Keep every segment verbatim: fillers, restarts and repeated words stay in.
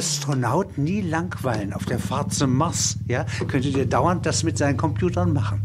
Astronaut nie langweilen auf der Fahrt zum Mars. Ja? Könntet ihr dauernd das mit seinen Computern machen.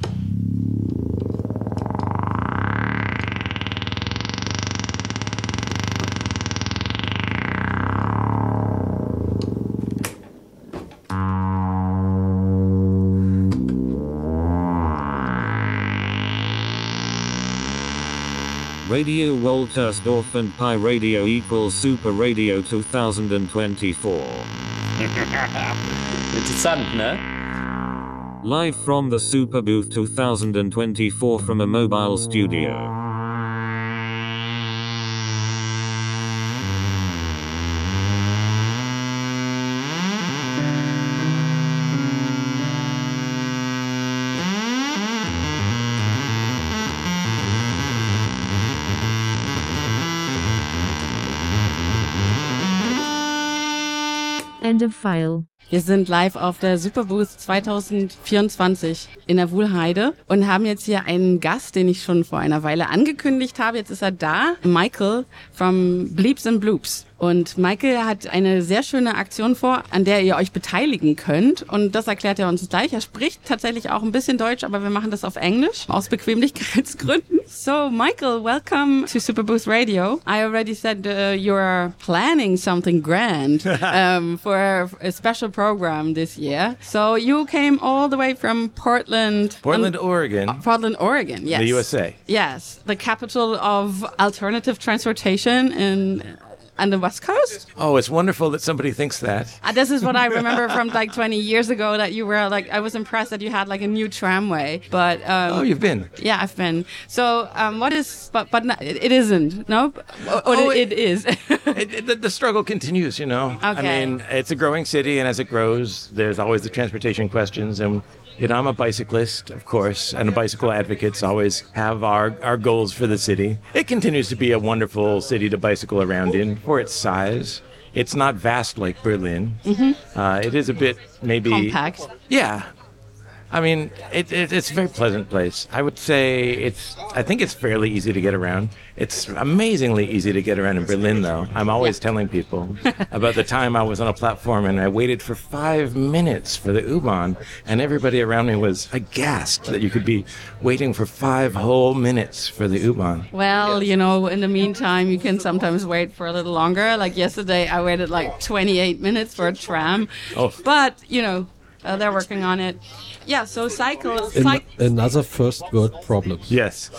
Radio Woltersdorf and Pi Radio equals Super Radio twenty twenty-four. Interessant, ne? Live from the Super Booth twenty twenty-four from a mobile studio. End of file. Wir sind live auf der Superbooth zwanzig vierundzwanzig in der Wuhlheide und haben jetzt hier einen Gast, den ich schon vor einer Weile angekündigt habe. Jetzt ist er da, Michael from Bleeps and Bloops. Und Michael hat eine sehr schöne Aktion vor, an der ihr euch beteiligen könnt. Und das erklärt er uns gleich. Er spricht tatsächlich auch ein bisschen Deutsch, aber wir machen das auf Englisch, aus Bequemlichkeitsgründen. So, Michael, welcome to Superbooth Radio. I already said uh, you're planning something grand um, for a special program this year. So you came all the way from Portland. Portland, um, Oregon. Uh, Portland, Oregon, yes. The U S A. Yes, the capital of alternative transportation in... on the West Coast? Oh, it's wonderful that somebody thinks that. Uh, this is what I remember from like twenty years ago, that you were like, I was impressed that you had like a new tramway. But um, oh, you've been? Yeah, I've been. So um, what is, but but not, it, it isn't, no? Or, oh, it, it is. it, it, the, the struggle continues, you know? Okay. I mean, it's a growing city, and as it grows, there's always the transportation questions, and you know, I'm a bicyclist, of course, and a bicycle advocates always have our, our goals for the city. It continues to be a wonderful city to bicycle around in for its size. It's not vast like Berlin. Mm-hmm. Uh, it is a bit maybe... compact. Yeah. I mean, it, it, it's a very pleasant place. I would say it's, I think it's fairly easy to get around. It's amazingly easy to get around in Berlin, though. I'm always yeah. telling people about the time I was on a platform and I waited for five minutes for the U-Bahn, and everybody around me was aghast that you could be waiting for five whole minutes for the U-Bahn. Well, you know, in the meantime, you can sometimes wait for a little longer. Like yesterday, I waited like twenty-eight minutes for a tram. Oh. But, you know, uh, they're working on it. Yeah, so cycle... An- another first world problem. Yes.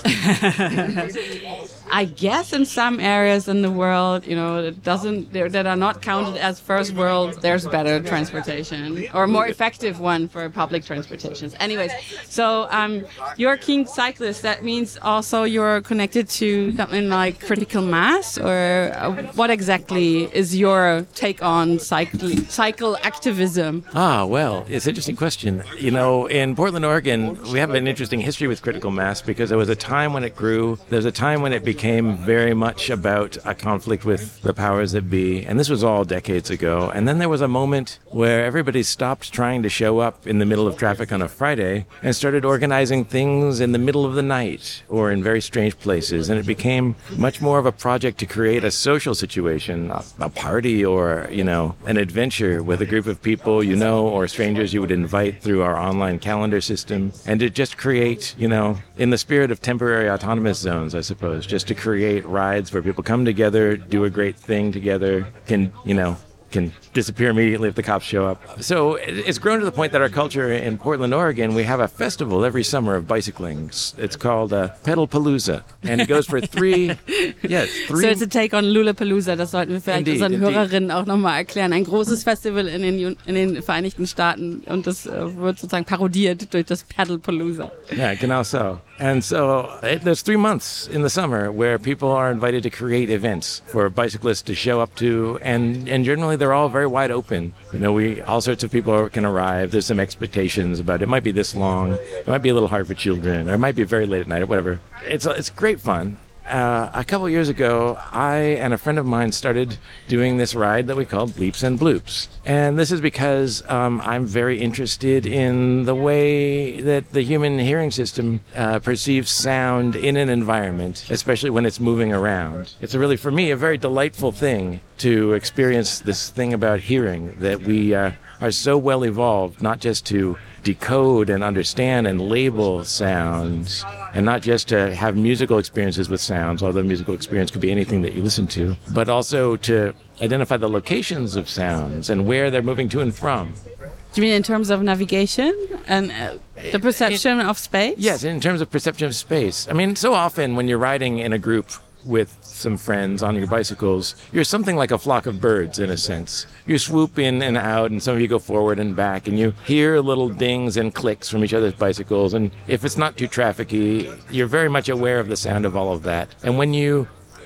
I guess in some areas in the world, you know, it doesn't, that are not counted as first world, there's better transportation, or a more effective one for public transportation. Anyways, so um, you're a keen cyclist. That means also you're connected to something like critical mass, or uh, what exactly is your take on cycle, cycle activism? Ah, well, it's an interesting question. You know, in Portland, Oregon, we have an interesting history with critical mass because there was a time when it grew, there was a time when it became Became very much about a conflict with the powers that be, and this was all decades ago. And then there was a moment where everybody stopped trying to show up in the middle of traffic on a Friday and started organizing things in the middle of the night or in very strange places. And it became much more of a project to create a social situation, a, a party or, you know, an adventure with a group of people you know or strangers you would invite through our online calendar system, and to just create, you know, in the spirit of temporary autonomous zones, I suppose, just to create rides where people come together, do a great thing together, can, you know, can disappear immediately if the cops show up. So it's grown to the point that our culture in Portland, Oregon, we have a festival every summer of bicycling. It's called uh, Pedalpalooza, and it goes for three, yes, three. So it's a take on Lollapalooza, das sollten wir vielleicht Indeed, unseren indeed. Hörerinnen auch nochmal erklären. Ein großes Festival in den, in den Vereinigten Staaten, und das uh, wird sozusagen parodiert durch das Pedalpalooza. Yeah, genau so. And so it, there's three months in the summer where people are invited to create events for bicyclists to show up to, and, and generally they're all very wide open. You know, we all sorts of people can arrive. There's some expectations about it. It might be this long. It might be a little hard for children, or it might be very late at night, or whatever. It's it's great fun. uh, a couple years ago, I and a friend of mine started doing this ride that we call Bleeps and Bloops. And this is because um, I'm very interested in the way that the human hearing system uh, perceives sound in an environment, especially when it's moving around. It's a really, for me, a very delightful thing to experience this thing about hearing, that we uh, are so well evolved, not just to decode and understand and label sounds, and not just to have musical experiences with sounds, although musical experience could be anything that you listen to, but also to identify the locations of sounds and where they're moving to and from. Do you mean in terms of navigation and uh, the perception it, of space? Yes, in terms of perception of space. I mean, so often when you're riding in a group with some friends on your bicycles, you're something like a flock of birds in a sense. You swoop in and out, and some of you go forward and back, and you hear little dings and clicks from each other's bicycles, and if it's not too trafficky, you're very much aware of the sound of all of that. And when you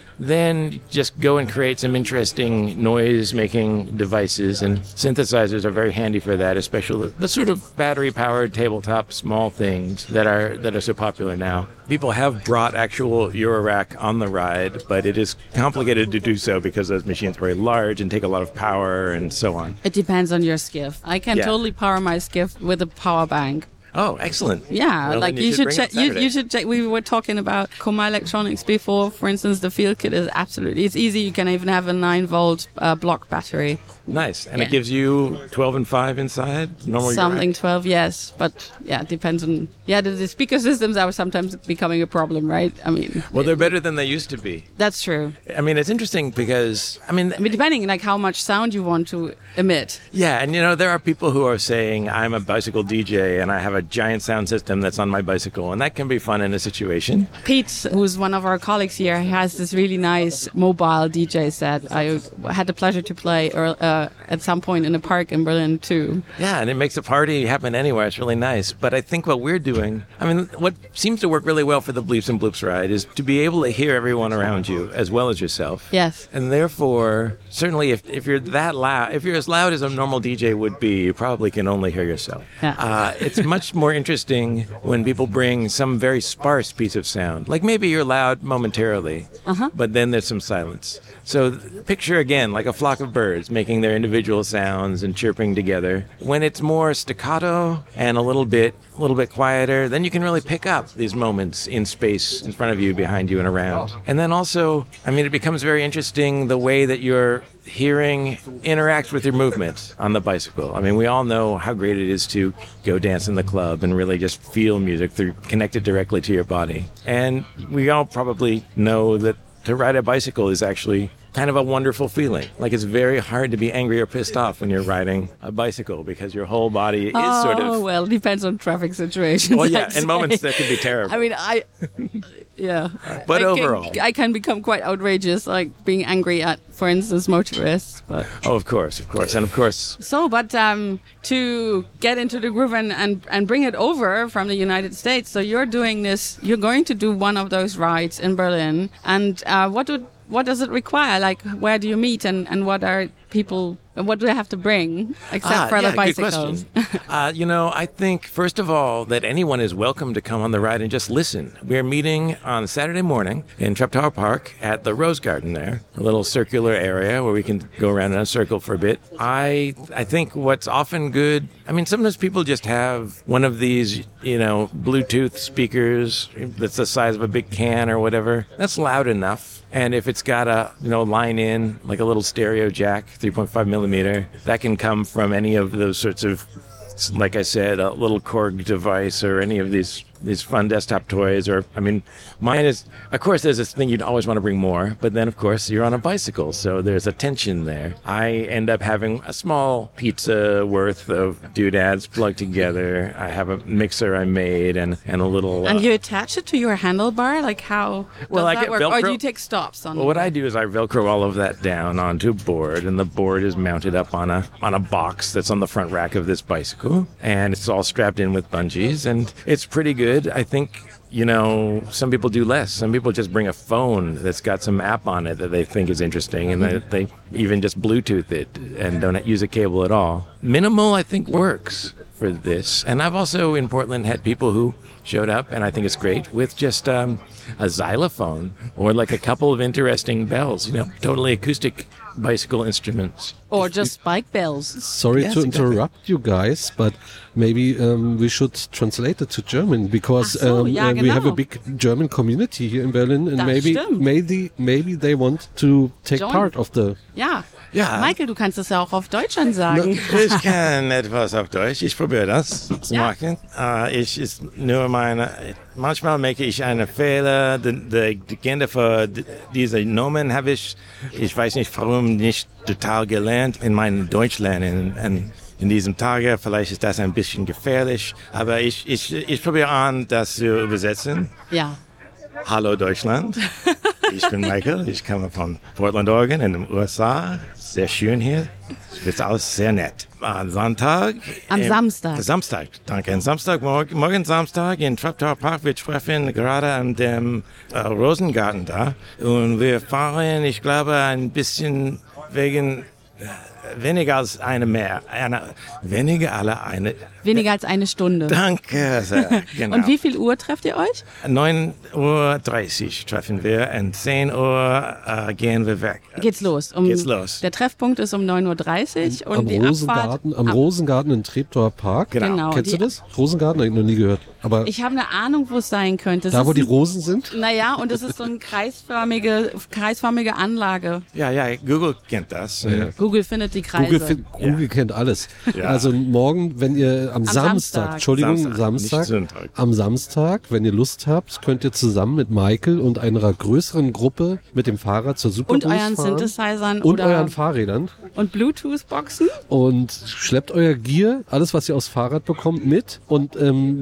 then just go and create some interesting noise-making devices, and synthesizers are very handy for that, especially the sort of battery-powered tabletop small things that are that are so popular now. People have brought actual Eurorack on the ride, but it is complicated to do so because those machines are very large and take a lot of power and so on. It depends on your skiff. I can Yeah. totally power my skiff with a power bank. Oh, excellent. Yeah, Well, like then you, you should should check. bring it You, Saturday. you should check. We were talking about Coma Electronics before. For instance, the field kit is absolutely. It's easy. You can even have a nine volt uh, block battery. Nice. And Yeah. it gives you twelve and five inside? Normal Something Eurorack? twelve, yes, but yeah, it depends on. Yeah, the, the speaker systems are sometimes becoming a problem, right? I mean, Well, they're better than they used to be. that's true. I mean, it's interesting because, I mean, I mean, depending like how much sound you want to emit. yeah, and you know, there are people who are saying, I'm a bicycle D J and I have a giant sound system that's on my bicycle, and that can be fun in a situation. Pete, who's one of our colleagues here, he has this really nice mobile D J set. I had the pleasure to play earl- uh, at some point in a park in Berlin too. Yeah, and it makes a party happen anywhere. It's really nice. But I think what we're doing, I mean, what seems to work really well for the Bleeps and Bloops ride is to be able to hear everyone around you as well as yourself. Yes. And therefore, certainly if, if you're that loud, if you're as loud as a normal D J would be, you probably can only hear yourself. Yeah. Uh, it's much more interesting when people bring some very sparse piece of sound. Like maybe you're loud momentarily, Uh-huh. but then there's some silence. So th- picture again like a flock of birds making their individual sounds and chirping together. When it's more staccato and a little bit a little bit quieter, then you can really pick up these moments in space in front of you, behind you, and around. And then also, I mean, it becomes very interesting the way that your hearing interacts with your movement on the bicycle. I mean, we all know how great it is to go dance in the club and really just feel music through connected directly to your body. And we all probably know that to ride a bicycle is actually kind of a wonderful feeling. Like it's very hard to be angry or pissed off when you're riding a bicycle because your whole body is Oh, sort of... well, depends on traffic situations. Well, yeah, I'd in moments say. that can be terrible. I mean, I, yeah. But I overall- can, I can become quite outrageous, like being angry at, for instance, motorists. But Oh, of course, of course. And of course, so, but um, to get into the groove and, and, and bring it over from the United States. So you're doing this. You're going to do one of those rides in Berlin. And uh, what would what does it require? Like, where do you meet, and, and what are people? What do they have to bring except Ah, for yeah, the bicycles? good question. uh, you know, I think, first of all, that anyone is welcome to come on the ride and just listen. We're meeting on Saturday morning in Treptower Park at the Rose Garden there, a little circular area where we can go around in a circle for a bit. I I think what's often good, I mean, sometimes people just have one of these, you know, Bluetooth speakers that's the size of a big can or whatever. That's loud enough. And if it's got a, you know, line in, like a little stereo jack, three point five millimeter, that can come from any of those sorts of, like I said, a little Korg device or any of these these fun desktop toys. Or, I mean, mine is, of course, there's this thing you'd always want to bring more, but then, of course, you're on a bicycle, so there's a tension there. I end up having a small pizza worth of doodads plugged together. I have a mixer I made and, and a little... And uh, you attach it to your handlebar? Like how does Well, I that get work? Or Velcro- do you take stops on Well, what I do is I Velcro all of that down onto a board, and the board is mounted up on a on a box that's on the front rack of this bicycle, and it's all strapped in with bungees, and it's pretty good. good. I think, you know, some people do less. Some people just bring a phone that's got some app on it that they think is interesting, and they, they even just Bluetooth it and don't use a cable at all. Minimal, I think, works for this. And I've also, in Portland, had people who showed up, and I think it's great, with just um, a xylophone or like a couple of interesting bells, you know, totally acoustic bicycle instruments. Or just bike bells. Sorry Yes, to exactly. interrupt you guys, but maybe um, we should translate it to German because Ach so, um, ja, uh, we have a genau. big German community here in Berlin, and Das maybe stimmt. maybe maybe they want to take Join. part of the. Ja. Ja. Michael, du kannst es ja auch auf Deutsch dann sagen. Ich kann etwas auf Deutsch. Ich probiere das zu Ja. machen. Äh, ich ist nur meine. Manchmal mache ich einen Fehler. Die, die, die Kinder für die- diese Nomen habe ich, ich weiß nicht warum, nicht total gelernt in meinem Deutschlernen. Und in diesem Tage, vielleicht ist das ein bisschen gefährlich, aber ich, ich, ich probiere an, das zu übersetzen. Ja. Hallo Deutschland, ich bin Michael, ich komme von Portland, Oregon in den U S A. Sehr schön hier, es wird alles sehr nett. Am Sonntag. Am im- Samstag. Samstag, danke. Am Samstag, morgen, morgen Samstag in Treptower Park. Wir treffen gerade an dem äh, Rosengarten da. Und wir fahren, ich glaube, ein bisschen wegen äh, weniger als eine mehr. Eine, weniger alle eine. Weniger als eine Stunde. Danke sehr, genau. Und wie viel Uhr trefft ihr euch? neun Uhr dreißig treffen wir und zehn Uhr äh, gehen wir weg. Geht's los. Um, Geht's los. Der Treffpunkt ist um neun Uhr dreißig und Am die Rosengarten, Abfahrt... am ab- Rosengarten in Treptower Park. Genau. Genau. Kennst die, du das? Rosengarten? Habe ich noch nie gehört. Aber Ich habe eine Ahnung, wo es sein könnte. Es da, ist wo die ein- Rosen sind? Naja, und es ist so eine kreisförmige, kreisförmige Anlage. Ja, ja, Google kennt das. Ja. Google findet die Kreise. Google, fin- Google kennt alles. Ja. Also morgen, wenn ihr am, Samstag, Samstag. Entschuldigung, Samstag, Samstag, nicht Sonntag. am Samstag, wenn ihr Lust habt, könnt ihr zusammen mit Michael und einer größeren Gruppe mit dem Fahrrad zur Superboost und euren fahren. Synthesizern Und oder euren Fahrrädern. und Bluetooth-Boxen. Und schleppt euer Gear, alles was ihr aufs Fahrrad bekommt, mit und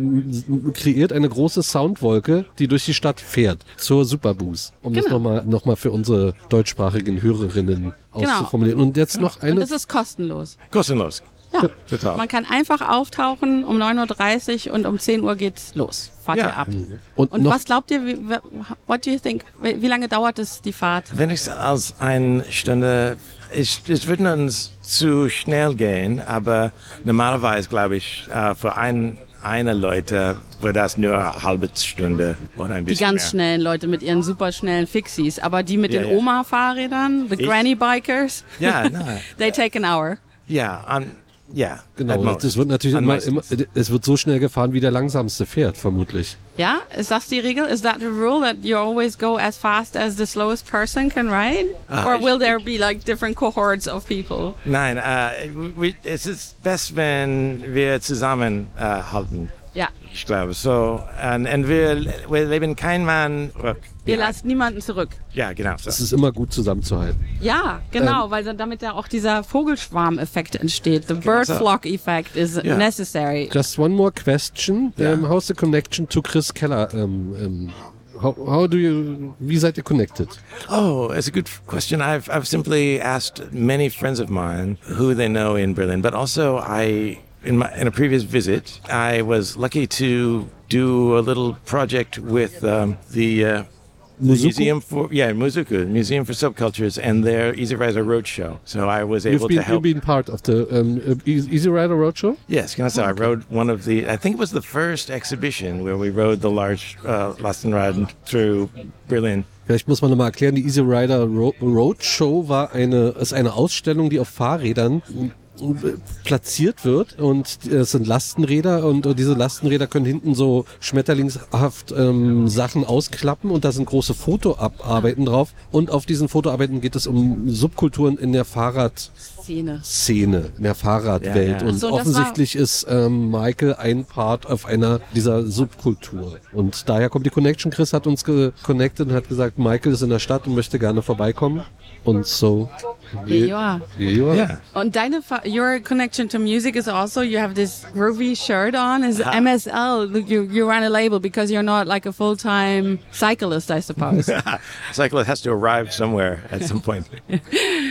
ähm, kreiert eine große Soundwolke, die durch die Stadt fährt, zur Superboost. Um das Genau. nochmal noch mal für unsere deutschsprachigen Hörerinnen auszuformulieren. Und jetzt noch Und eine... es ist kostenlos. Kostenlos. Ja. Total. Man kann einfach auftauchen um neun Uhr dreißig und um zehn Uhr geht's los. Fahrt Ja. ihr ab. Und, Und noch was glaubt ihr, wie, what do you think, wie wie lange dauert es, die Fahrt? Wenn ich als eine Stunde, ich, es wird uns zu schnell gehen, aber normalerweise glaube ich, äh, für ein, eine Leute wird das nur eine halbe Stunde oder ein Die bisschen ganz mehr. schnellen Leute mit ihren super schnellen Fixies, aber die mit Ja, den ja. Oma-Fahrrädern, the Ich- Granny Bikers, Ja, nein. they take an hour. Ja, an, ja. at Genau, most. das wird natürlich An immer, meistens. immer, es wird so schnell gefahren, wie der langsamste fährt, vermutlich. Ja, ist das die Regel? Is that the rule that you always go as fast as the slowest person can ride? Ah, Or ich- will there be like different cohorts of people? Nein, äh, wir- es ist best, wenn wir zusammen äh, halten. Ja, Ich glaube so. Und, und wir, wir leben kein Mann rück. wir ja. lassen niemanden zurück. Ja, genau. So. Es ist immer gut zusammenzuhalten. Ja, genau, weil dann damit ja auch dieser Vogelschwarm-Effekt entsteht. The bird so. flock effect is Ja. necessary. Just one more question. Ja. Um, how's the connection to Chris Keller? Um, um, how, how do you, wie seid ihr connected? Oh, it's a good question. I've I've simply asked many friends of mine who they know in Berlin, but also I in my in a previous visit I was lucky to do a little project with um, the. Uh, the Muzuku? Museum for yeah Muzuku Museum for Subcultures and their Easy Rider Roadshow. So I was able You've been, to help. you've been part of the um, uh, Easy Rider Roadshow? Yes, can I say I rode one of the. I think it was the first exhibition where we rode the large uh, Lastenrad through Berlin. Vielleicht muss man nochmal erklären, die Easy Rider Ro Roadshow war eine, ist eine Ausstellung, die auf Fahrrädern äh, platziert wird und es sind Lastenräder und diese Lastenräder können hinten so schmetterlingshaft ähm, Sachen ausklappen und da sind große Fotoarbeiten drauf und auf diesen Fotoarbeiten geht es um Subkulturen in der Fahrradszene, Szene. in der Fahrradwelt Ja, ja. und So, das offensichtlich ist ähm, Michael ein Part auf einer dieser Subkultur und daher kommt die Connection. Chris hat uns geconnected und hat gesagt, Michael ist in der Stadt und möchte gerne vorbeikommen und so Here you are. Here you are. Yeah. Und deine, Fa- your connection to music is also, you have this groovy shirt on, is M S L, you, you run a label because you're not like a full-time cyclist, I suppose. Cyclist has to arrive somewhere at some point.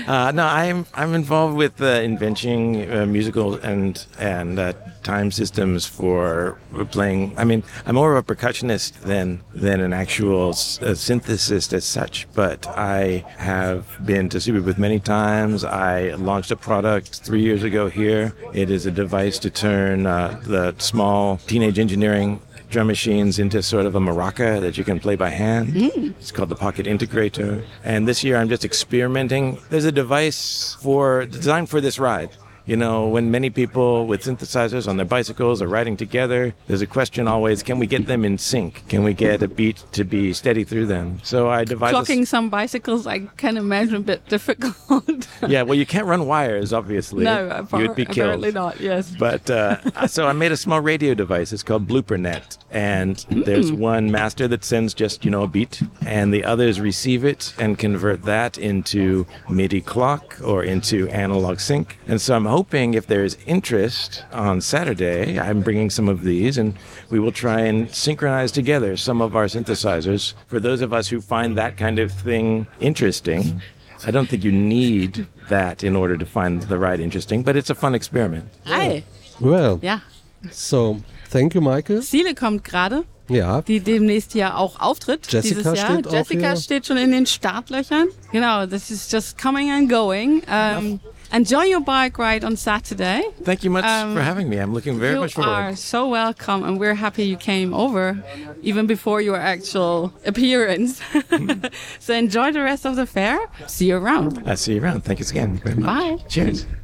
Uh, no, I'm I'm involved with uh, inventing uh, musical and and uh, time systems for playing. I mean, I'm more of a percussionist than than an actual uh, synthesist as such. But I have been to Superbooth many times. I launched a product three years ago here. It is a device to turn uh, the small teenage engineering drum machines into sort of a maraca that you can play by hand. Mm. It's called the Pocket Integrator. And this year I'm just experimenting. There's a device for designed for this ride. You know, when many people with synthesizers on their bicycles are riding together, there's a question always, can we get them in sync? Can we get a beat to be steady through them? So I devised... Clocking some bicycles, I can imagine a bit difficult. Yeah, well, you can't run wires, obviously. No, appar- you would be killed. apparently not, yes. But, uh, so I made a small radio device. It's called BlooperNet. And mm. there's one master that sends just, you know, a beat. And the others receive it and convert that into MIDI clock or into analog sync. And so I'm hoping if there's interest on Saturday, I'm bringing some of these and we will try and synchronize together some of our synthesizers. For those of us who find that kind of thing interesting, I don't think you need that in order to find the ride interesting, but it's a fun experiment. Hi. Well, Ja. so, thank you, Michael. Siele kommt gerade, Ja, die demnächst ja auch auftritt. Jessica dieses Jahr. steht auch Jessica hier. steht schon in den Startlöchern. Genau, this is just coming and going. Um, enjoy your bike ride on Saturday. Thank you much Um, for having me. I'm looking very you much are forward. so welcome, and we're happy you came over, even before your actual appearance. So enjoy the rest of the fair. See you around. I'll see you around. Thank you again very much. Bye. Cheers.